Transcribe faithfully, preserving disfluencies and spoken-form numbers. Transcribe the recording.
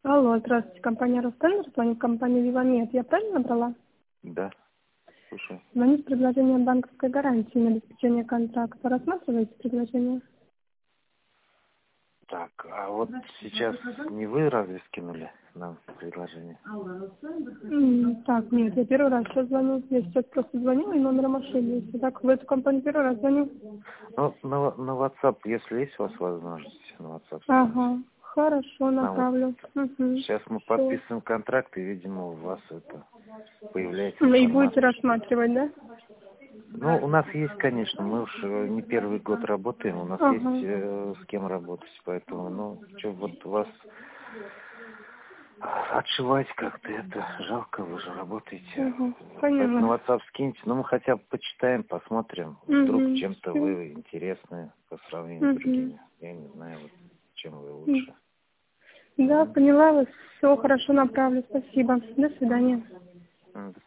Алло, здравствуйте, компания Ростелеком, звонит компания Вивамед. Я правильно набрала? Да, слушай. Звонит предложение банковской гарантии на обеспечение контракта. Рассматриваете предложение? Так, а вот сейчас не вы разве скинули нам предложение? М, Так, нет, я первый раз сейчас звоню. Я сейчас просто звонила и номером ошиблась. Так, в эту компанию первый раз звоню. Ну, на, на WhatsApp, если есть у вас возможность, на WhatsApp скинуть. Ага, хорошо, Нам вот направлю. Угу. сейчас мы Всё. подписываем контракт, и, видимо, у вас это появляется Ну, и будете информация. рассматривать, да? Ну, у нас есть, конечно, мы уж э, не первый год работаем, у нас есть Ага. э, с кем работать, поэтому, ну, что вот вас отшивать как-то это жалко, вы же работаете. Угу. Поэтому Поняла. на WhatsApp скиньте, ну мы хотя бы почитаем, посмотрим, вдруг Угу. чем-то Всё. вы интересны по сравнению с Угу. другими. Я не знаю, вот, чем вы лучше. Да, М. поняла вас. Все хорошо, направлю. Спасибо. До свидания. М,